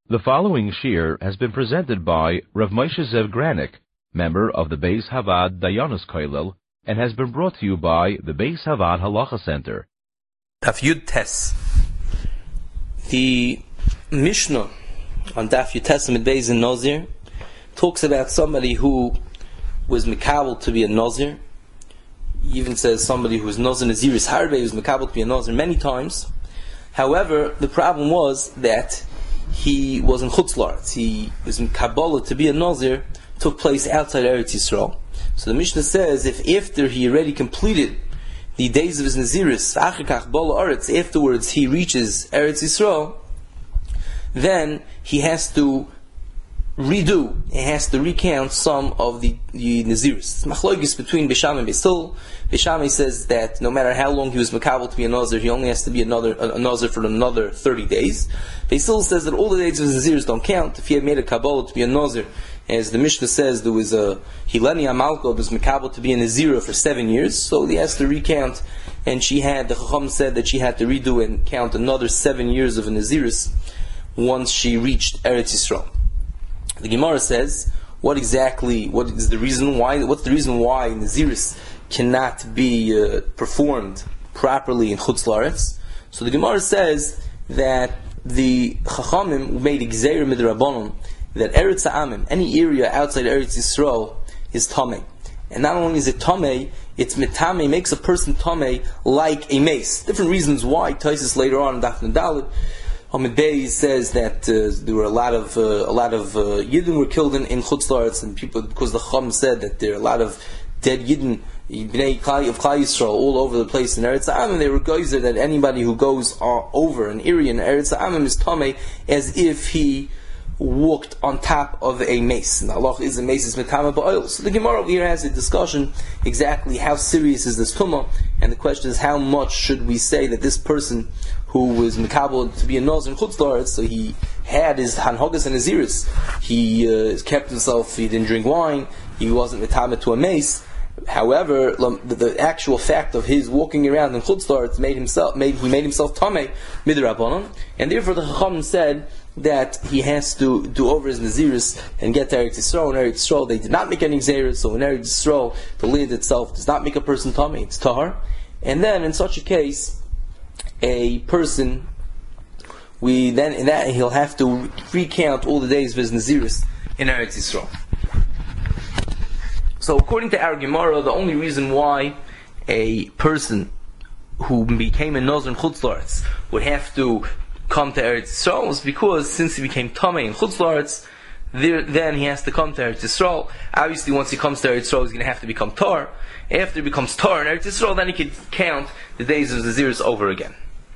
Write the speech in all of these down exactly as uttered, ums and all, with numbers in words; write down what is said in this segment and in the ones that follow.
The following shir has been presented by Rav Moshe Zev Granik, member of the Beis Havad Dayanos Koilel, and has been brought to you by the Beis Havad Halacha Center. Daf Yud Tes. The Mishnah on Daf Yud Tes Amid Beis in Nazir talks about somebody who was Mekabel to be a Nazir. He even says somebody who was Nazir Naziris Harbe was Mekabel to be a Nazir many times. However, the problem was that he was in Chutz La'aretz. He was in Kabbalah to be a Nazir, took place outside Eretz Yisrael. So the Mishnah says, if after he already completed the days of his Naziris, afterwards he reaches Eretz Yisrael, then he has to redo, he has to recount some of the, the Naziris. It's machlokes between Beis Shammai and Beis Hillel. Beis Shammai says that no matter how long he was makabel to be a Nazir, he only has to be another a, a Nazir for another thirty days. Beis Hillel says that all the days of his Naziris don't count. If he had made a Kabbalah to be a Nazir, as the Mishnah says, there was a Hilani Amalko was makabel to be a Nazira for seven years, so he has to recount, and she had, the Chacham said that she had to redo and count another seven years of a Naziris once she reached Eretz Yisrael. The Gemara says, what exactly, what is the reason why, what's the reason why Naziris cannot be uh, performed properly in Chutz La'aretz? So the Gemara says that the Chachamim made Gzeira Midrabanon that Eretz Ha'amim, any area outside Eretz Yisrael, is Tameh. And not only is it Tameh, it's Mitame, makes a person Tameh like a mace. Different reasons why. Taisus later on in Daf Dalet Hamid Bey says that uh, there were a lot of uh, a lot of uh, Yidden were killed in, in Chutz La'aretz, and people, because the Chacham said that there are a lot of dead Yidden Bnei of Klal Yisrael all over the place in Eretz Ha'amim. They were geyser that anybody who goes uh, over an area in Eretz Ha'amim is Tameh as if he walked on top of a mace. And Allah is a mace is Metama Ba'oil. So the Gemara here has a discussion exactly how serious is this Tumah, and the question is how much should we say that this person who was Mekabel to be a Nazir in Chutz La'aretz, so he had his Hanhogas and Naziris, he uh, kept himself, he didn't drink wine, he wasn't Metama to a mace. However, the, the actual fact of his walking around in Chutz La'aretz made himself, made, he made himself Tameh Midrabanan, and therefore the Chacham said that he has to do over his Naziris and get to Eretz Yisrael. In Eretz Yisrael, they did not make any Gzeiros, so in Eretz Yisrael, the land itself does not make a person Tameh, it's Tahar. And then, in such a case, a person, we then in that he'll have to recount all the days of his Naziris in Eretz Yisrael. So, according to our Gemara, the only reason why a person who became a Nazir in Chutz La'aretz would have to come to Eretz Yisrael was because since he became Tameh in Chutz La'aretz, there, then he has to come to Eretz Yisrael. Obviously, once he comes to Eretz Yisrael, he's going to have to become Tar. After he becomes Tar in Eretz Yisrael, then he can count the days of Naziris over again.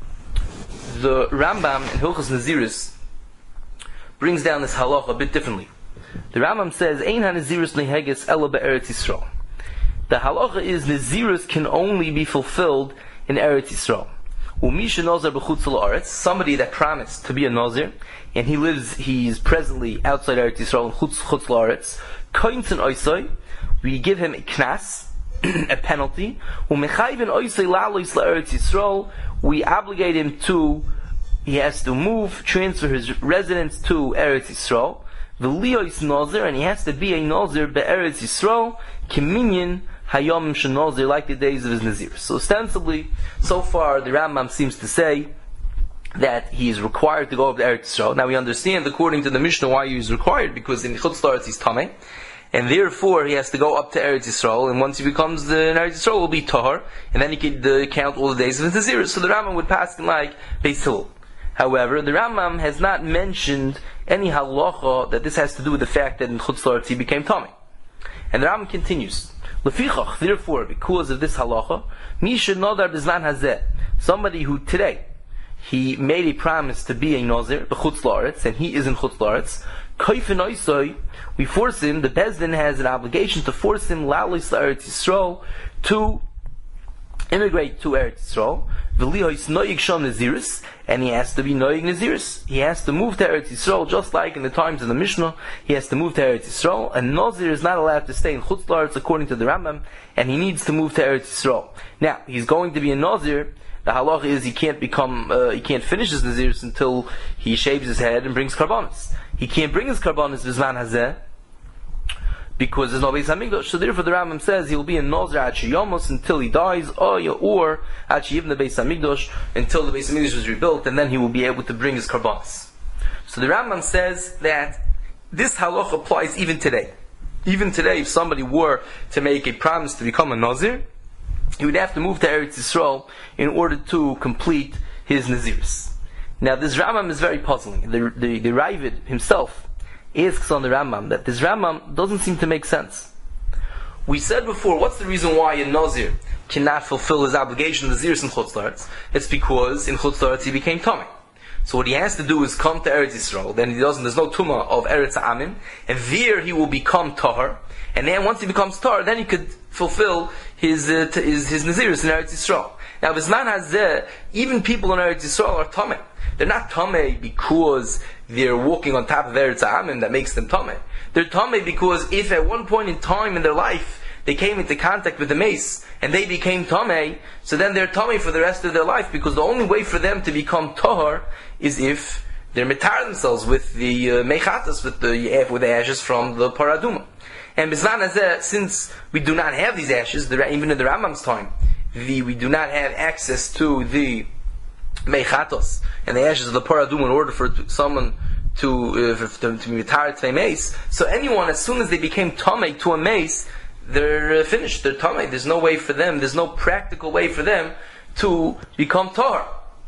The Rambam in Hilchos Naziris brings down this halacha a bit differently. The Rambam says, "Ein ha-Naziris leheges ela be'Eretz Yisrael." The halacha is Naziris can only be fulfilled in Eretz Yisrael. Umisha Nazir b'chutz la'aretz, somebody that promised to be a Nazir, and he lives, he's presently outside Eretz Yisrael in chutz chutz la'aretz. Kointzen oisai, we give him a knas, a penalty. Umechayven oisai la'alois la'Eretz Yisrael, we obligate him to, he has to move, transfer his residence to Eretz Yisrael. V'liois Nazir, and he has to be a Nazir be'Eretz Yisrael, kiminyan hayom shenazir, like the days of his Nazir. So ostensibly, so far, the Rambam seems to say that he is required to go up to Eretz Yisrael. Now we understand, according to the Mishnah, why he is required, because in Chutz La'aretz he's Tameh, and therefore he has to go up to Eretz Yisrael, and once he becomes the in Eretz Yisrael, will be Tahar, and then he could uh, count all the days of his Nazir. So the Rambam would pass him like Beis Hillel. However, the Rambam has not mentioned any halacha that this has to do with the fact that in Chutz La'aretz he became Tameh. And the Rambam continues, Lefichach, therefore, because of this halacha, Misha Nadar Bizman Hazeh, somebody who today, he made a promise to be a Nazir, b'chutz la'aretz, and he is in chutz la'aretz, Koifen Oisoi, we force him, the Bezdin has an obligation to force him, La'alis La'eretz Yisrael, to immigrate to Eretz Yisrael, V'lihois Noyig Shom Naziris, and he has to be Noyig Naziris. He has to move to Eretz Yisrael, just like in the times of the Mishnah, he has to move to Eretz Yisrael, and Nazir is not allowed to stay in Chutz La'aretz according to the Rambam, and he needs to move to Eretz Yisrael. Now, he's going to be a Nazir, The halacha is he can't become, uh, he can't finish his nazirus until he shaves his head and brings karbanos. He can't bring his karbanos bizman hazeh because there's no Beis Hamikdash. So therefore, the Rambam says he will be a nazir achiyamos until he dies, or or achiyim the Beis Hamikdash until the Beis Hamikdash was rebuilt, and then he will be able to bring his karbanos. So the Rambam says that this halacha applies even today. Even today, if somebody were to make a promise to become a nazir, he would have to move to Eretz Yisrael in order to complete his nazirus. Now, this Rambam is very puzzling. The, the, the Ravid himself asks on the Rambam that this Rambam doesn't seem to make sense. We said before, what's the reason why a nazir cannot fulfill his obligation nazirus in Chutz La'aretz? It's because in Chutz La'aretz he became tamei. So what he has to do is come to Eretz Yisrael. Then he doesn't. There's no tumah of Eretz Amim, and there he will become tahar. And then once he becomes tahar, then he could fulfill his uh, t- his, his nazirus in Eretz Yisrael. Now, Bizman Hazeh, even people in Eretz Yisrael are tamei. They're not tamei because they're walking on top of Eretz Amim that makes them tamei. They're tamei because if at one point in time in their life they came into contact with the mace and they became tamei, so then they're tamei for the rest of their life, because the only way for them to become tahar is if they're mitar themselves with the uh, mechatas, with the with the ashes from the paraduma. And Bizman Hazeh, since we do not have these ashes, the, even in the Rambam's time, the, we do not have access to the mechatos and the ashes of the paraduma in order for someone to uh, to, to be mitar to a mace. So anyone, as soon as they became tamei to a mace, they're uh, finished. They're tamei. There's no way for them. There's no practical way for them to become tahar.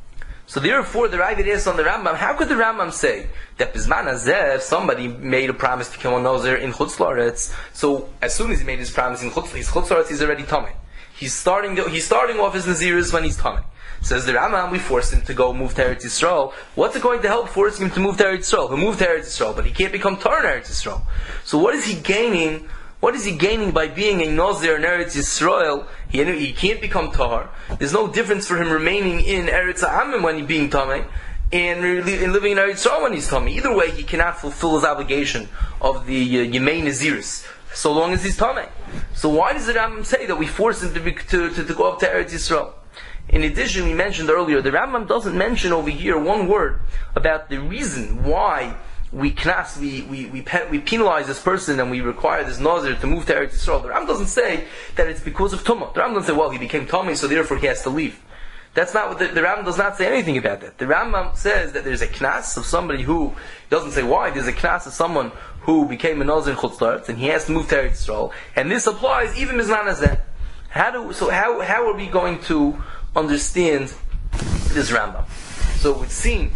So therefore, the Ravid asks on the Rambam, how could the Rambam say that Bizman Hazeh, if somebody made a promise to become a nazir in Chutz La'aretz, so as soon as he made his promise in Chutz La'aretz, he's already tamei. He's starting. He's starting off his nazirus when he's tamei. Says the Rambam, we forced him to go move to Eretz Yisrael. What's it going to help forcing him to move to Eretz Yisrael? He'll move to Eretz Yisrael, but he can't become tahar in Eretz Yisrael. So what is he gaining? What is he gaining by being a nazir in Eretz Yisrael? He, he can't become tahar. There's no difference for him remaining in Eretz Amim when he's being tamei, and, and living in Eretz Yisrael when he's tamei. Either way, he cannot fulfill his obligation of the uh, Yemei Nazirus, so long as he's tamei. So why does the Rambam say that we force him to, be, to, to, to go up to Eretz Yisrael? In addition, we mentioned earlier, the Rambam doesn't mention over here one word about the reason why we knas, we, we, we, pe- we penalize this person and we require this nazir to move to Eretz Yisrael. The Rambam doesn't say that it's because of tumah. The Rambam doesn't say, well, he became tamei, so therefore he has to leave. That's not what the, the Rambam does not say anything about that. The Rambam says that there's a knas of somebody who, doesn't say why, there's a knas of someone who became a nazir in Chutz La'aretz and he has to move to Eretz Yisrael, and this applies even Bizman Hazeh. How do so? How how are we going to understand this Rambam? So it would seem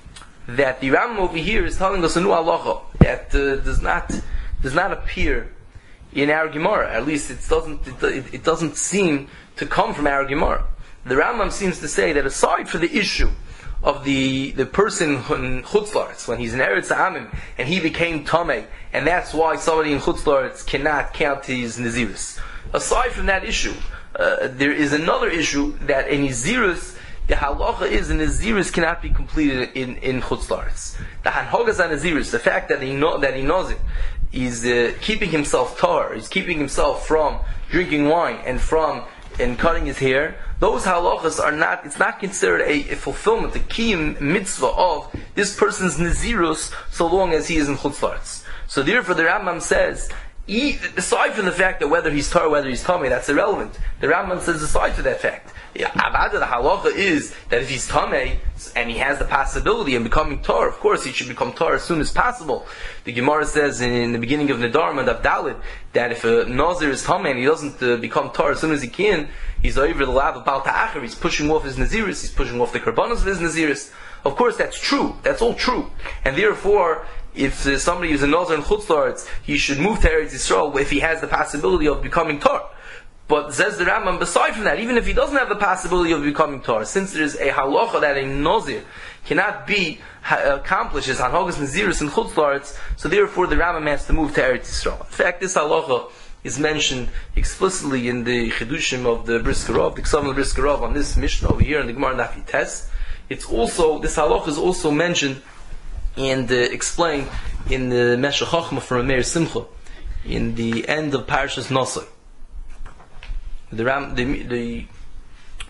that the Rambam over here is telling us a new halacha that uh, does not does not appear in our Gemara. At least it doesn't it, it doesn't seem to come from our Gemara. The Rambam seems to say that aside for the issue of the the person in Chutz La'aretz, when he's in Eretz Amim and he became tamei, and that's why somebody in Chutz La'aretz cannot count his nazirus. Aside from that issue, uh, there is another issue that in nazirus, the halacha is the nazirus cannot be completed in in Chutz La'aretz. The hanhogas on nazirus, the fact that he know that he knows it, is uh, keeping himself tahar, is keeping himself from drinking wine and from and cutting his hair. Those halachas are not. It's not considered a, a fulfillment, a kiyum mitzvah of this person's nazirus, so long as he is in Chutz La'aretz. So therefore, the Rambam says, he, aside from the fact that whether he's tahar, whether he's tamei, that's irrelevant. The Rambam says, aside from that fact, Avada, the halacha is that if he's tamei and he has the possibility of becoming tahar, of course he should become tahar as soon as possible. The Gemara says in, in the beginning of Nedarim and of Dalid that if a nazir is tamei and he doesn't uh, become tahar as soon as he can, he's over the lav of Baal Ta'achar, he's pushing off his nazirus, he's pushing off the karbanos of his nazirus. Of course, that's true. That's all true, and therefore, if uh, somebody is a nazir in Chutz La'aretz, he should move to Eretz Yisrael if he has the possibility of becoming tahar. But says the Rambam, beside from that, even if he doesn't have the possibility of becoming tahar, since there is a halacha that a nazir cannot be ha- accomplished as hanhogas nazirus in Chutz La'aretz, so therefore the Rambam has to move to Eretz Yisrael. In fact, this halacha is mentioned explicitly in the Chidushim of the Brisker Rav, the Ksam of the Brisker Rav on this Mishnah over here in the Gemara Daf Yites. It's also, this halacha is also mentioned and uh, explained in the Meshech Chochmah from Meir Simcha, in the end of Parashas Nosai. The, Ram, the, the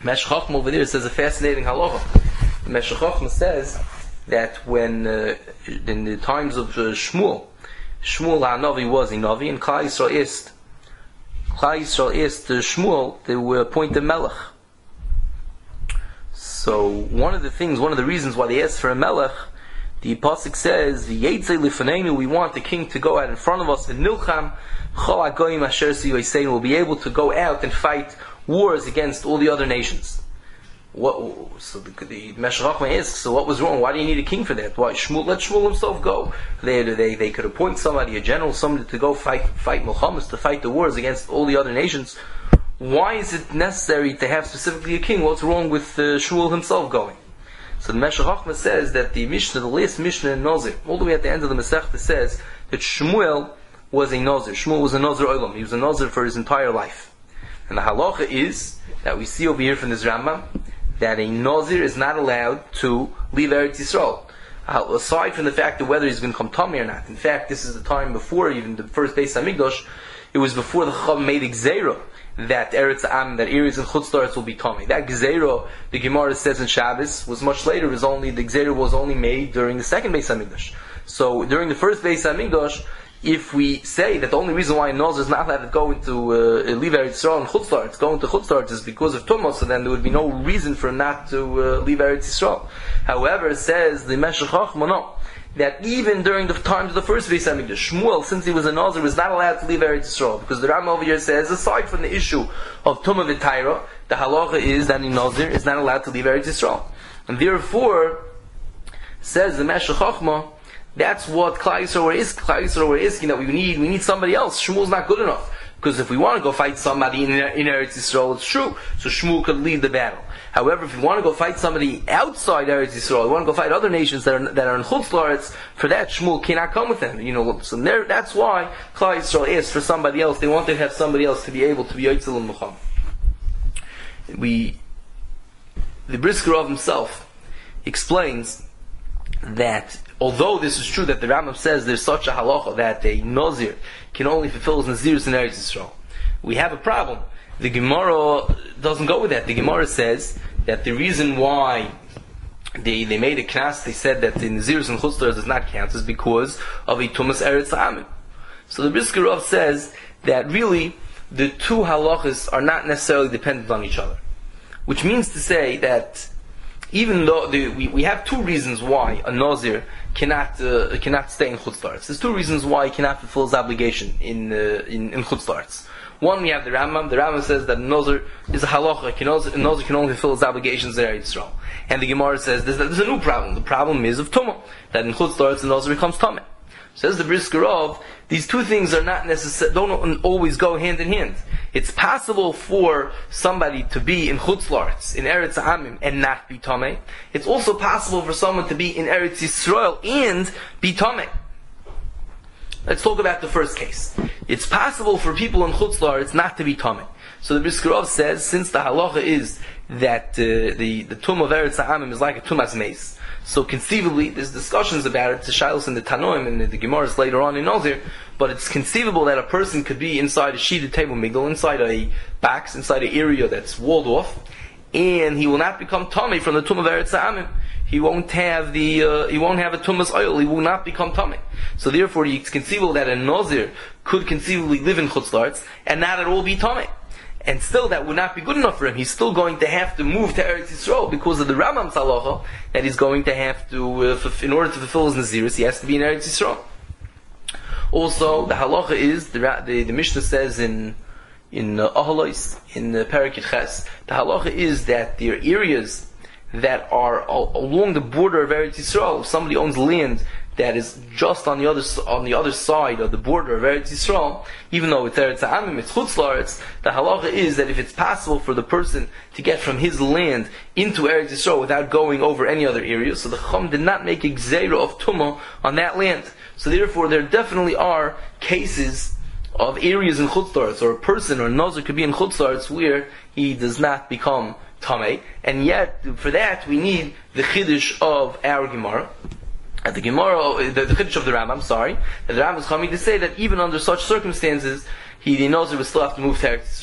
Meshech Chochmah over there says a fascinating halacha. Meshech Chochmah says that when uh, in the times of uh, Shmuel, Shmuel HaNavi was a Navi, and Klal Yisrael is Klal Yisrael is the Shmuel, they were appointed Melech. So one of the things, one of the reasons why they asked for a Melech, the Pasuk says, "V'yetzei lifanenu," we want the king to go out in front of us, and Nilcham Chol HaGoyim Asher Siyoseinu, will be able to go out and fight wars against all the other nations. What, so the, the Meshech Chochmah asks, so what was wrong? Why do you need a king for that? Why Shmuel? Let Shmuel himself go. They, they they could appoint somebody, a general, somebody to go fight fight Milchamas, to fight the wars against all the other nations. Why is it necessary to have specifically a king? What's wrong with uh, Shmuel himself going? So the Meshech Chochmah says that the Mishnah, the last Mishnah in Nazir, all the way at the end of the Masechta, says that Shmuel was a Nazir. Shmuel was a Nazir Olam. He was a Nazir for his entire life. And the halacha is that we see over here from this Rambam that a Nazir is not allowed to leave Eretz Yisrael. Uh, aside from the fact of whether he's going to come Tamei or not. In fact, this is the time before even the first Beis HaMikdash. It was before the Chacham made a Gzeira that Eretz Am, that areas in Chutz La'aretz will be Tamei. That Gzeira, the Gemara says in Shabbos, was much later. It was only, the Gzeira was only made during the second Beis HaMikdash. So during the first Beis HaMikdash, if we say that the only reason why a Nazir is not allowed to go into uh, leave Eretz Yisrael and Chutz La'aretz, go into Chutz La'aretz, is because of Tumah, so then there would be no reason for him not to uh, leave Eretz Yisrael. However, it says the Meshech Chochmah, no, that even during the times of the first Beis HaMikdash, Shmuel, since he was a Nazir, was not allowed to leave Eretz Yisrael, because the Rambam over here says, aside from the issue of Tumah v'Taira, the halacha is that a Nazir is not allowed to leave Eretz Yisrael, and therefore says the Meshech Chochmah, that's what Klal Yisrael is. Klal Yisrael were asking that we need. We need somebody else. Shmuel's not good enough, because if we want to go fight somebody in, in Eretz Yisrael, it's true. So Shmuel could lead the battle. However, if we want to go fight somebody outside Eretz Yisrael, we want to go fight other nations that are that are in Chutz La'aretz, for that Shmuel cannot come with them. You know, so there, that's why Klal Yisrael asked for somebody else. They wanted to have somebody else to be able to be Yotzel and Mucham. We, the Brisker of himself explains that although this is true that the Rambam says there's such a halacha that a Nazir can only fulfill his Nazirus in Eretz Yisrael, we have a problem. The Gemara doesn't go with that. The Gemara says that the reason why they, they made a knas, they said that the Nazirus and Chutz La'aretz does not count, is because of a Tumas Eretz Amim. So the Brisker Rav says that really the two halachas are not necessarily dependent on each other. Which means to say that even though the, we, we have two reasons why a Nazir cannot uh, cannot stay in Chutz La'aretz. There's two reasons why he cannot fulfill his obligation in uh, in, in Chutz La'aretz. One, we have the Rambam. The Rambam says that a Nazir is a halacha. A Nazir can only fulfill his obligations in Eretz Yisrael. And the Gemara says there's, there's a new problem. The problem is of Tumah, that in Chutz La'aretz the Nazir becomes Tameh. Says the Brisker Rav, these two things are not necessary, don't always go hand in hand. It's possible for somebody to be in Chutz La'aretz, in Eretz Amim, and not be Tameh. It's also possible for someone to be in Eretz Yisrael and be Tameh. Let's talk about the first case. It's possible for people in Chutz La'aretz not to be Tameh. So the Brisker Rav says, since the halacha is that uh, the, the Tum of Eretz Amim is like a Tumas Meis, so conceivably, there's discussions about it, to Shilos and the Tanoim and the, the Gemaras later on in Nazir, but it's conceivable that a person could be inside a sheeted table migdal, inside a box, inside an area that's walled off, and he will not become Tameh from the Tum of Eretz Amim. He won't have the, uh, he won't have a Tumas oil, he will not become Tameh. So therefore, it's conceivable that a Nazir could conceivably live in Chutz La'aretz, and not at all be Tameh. And still, that would not be good enough for him. He's still going to have to move to Eretz Yisrael because of the Rambam's halacha that he's going to have to, uh, f- in order to fulfill his Nazirus, he has to be in Eretz Yisrael. Also, the halacha is, the, the, the Mishnah says in in uh, Ahalois, in uh, Parakit Ches, the halacha is that there are areas that are all, along the border of Eretz Yisrael. If somebody owns land that is just on the other on the other side of the border of Eretz Yisrael, even though it's Eretz Amim, it's Chutz La'aretz, the halacha is that if it's possible for the person to get from his land into Eretz Yisrael without going over any other area, so the Chum did not make a gzeira of Tumah on that land. So therefore, there definitely are cases of areas in Chutz La'aretz, or a person or a Nazir could be in Chutz La'aretz where he does not become Tameh, and yet for that we need the Chiddush of our Gemara. At the Gemara, the, the Chiddush of the Rambam, sorry, that the Rambam is coming to say that even under such circumstances, he, the Nazir, would still have to move to Eretz Yisrael.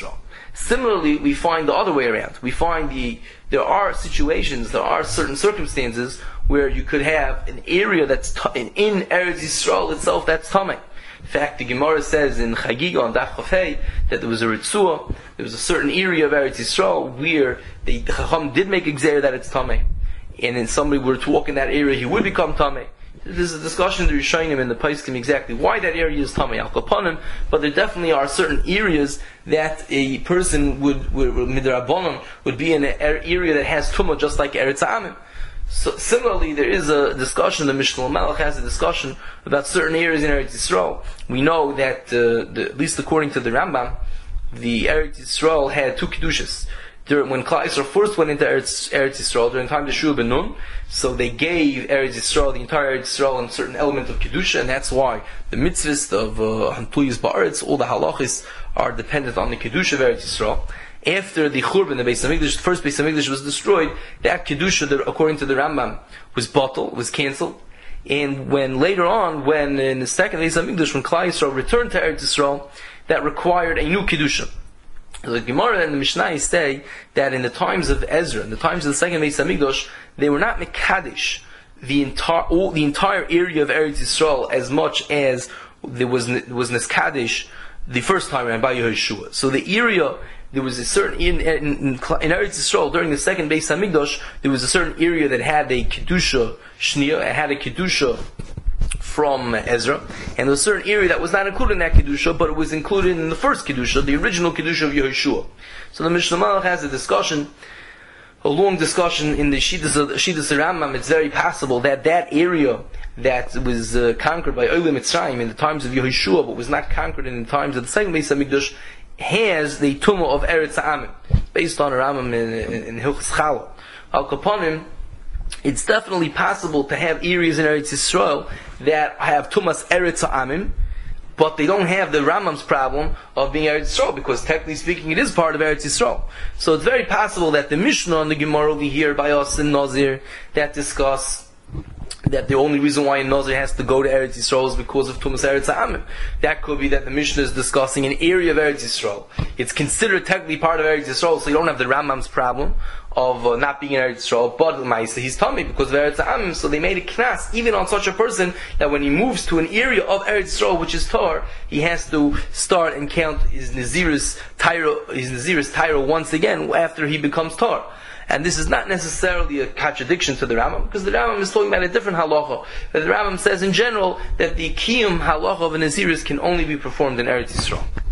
Similarly, we find the other way around. We find the there are situations, there are certain circumstances where you could have an area that's t- in, in Eretz Yisrael itself that's tamei. In fact, the Gemara says in Chagiga on Daf Chafei that there was a Ritzua, there was a certain area of Eretz Yisrael where the Chacham did make a gzeira that it's tamei, and then somebody were to walk in that area, he would become tamei. There's a discussion in the Rishonim and the Poskim exactly why that area is tamei al kapanim, but there definitely are certain areas that a person would, would, would midrabanan would be in an area that has tumah just like Eretz Amim. So similarly, there is a discussion. The Mishnah Melech has a discussion about certain areas in Eretz Yisrael. We know that, uh, the, at least according to the Rambam, the Eretz Yisrael had two kedushas. When Klal Yisrael first went into Eretz, Eretz Yisrael during the time of Yeshua ben Nun, so they gave Eretz Yisrael, the entire Eretz Yisrael, a certain element of kedusha, and that's why the mitzvahs of Hantuyis uh, Ba'aretz, all the halachis are dependent on the kedusha of Eretz Yisrael. After the Churban, the Beis Hamikdash, the first Beis Hamikdash was destroyed, that kedusha, according to the Rambam, was bottled, was cancelled. And when later on, when in the second Beis Hamikdash, when Klal Yisrael returned to Eretz Yisrael, that required a new kedusha. The Gemara and the Mishnah say that in the times of Ezra, in the times of the second Beis Hamikdash, they were not mekadesh the entire all, the entire area of Eretz Yisrael as much as there was was niskadesh the first time around by Yehoshua. So the area there was a certain in, in, in, in Eretz Yisrael during the second Beis Hamikdash, there was a certain area that had a kedusha shnia, it had a kedusha from Ezra, and there was a certain area that was not included in that kedusha, but it was included in the first kedusha, the original kedusha of Yehoshua. So the Mishnah Malach has a discussion, a long discussion in the Shittas Rambam. It's very possible that that area that was uh, conquered by Olam Mitzrayim in the times of Yehoshua, but was not conquered in the times of the second Beis Hamikdash, has the tumah of Eretz Amim, based on a Rambam in, in, in Hilchos Chala. Al Kapanim, it's definitely possible to have areas in Eretz Yisrael that have tumas Eretz Amim, but they don't have the Rambam's problem of being Eretz Yisrael, because technically speaking it is part of Eretz Yisrael. So it's very possible that the Mishnah and the Gemara over here by us in Nazir that discuss that the only reason why a Nazir has to go to Eretz Yisrael is because of Tumas Eretz Amim. That could be that the Mishnah is discussing an area of Eretz Yisrael. It's considered technically part of Eretz Yisrael, so you don't have the Rambam's problem of uh, not being in Eretz Yisrael, but Ma'aseh he's tummy because of Eretz Amim. So they made a knas even on such a person that when he moves to an area of Eretz Yisrael which is Tar, he has to start and count his Naziris Tyra, his Naziris Tyra once again after he becomes Tar. And this is not necessarily a contradiction to the Rambam, because the Rambam is talking about a different halacha. But the Rambam says in general that the kiyum halacha of a Naziris can only be performed in Eretz Yisrael.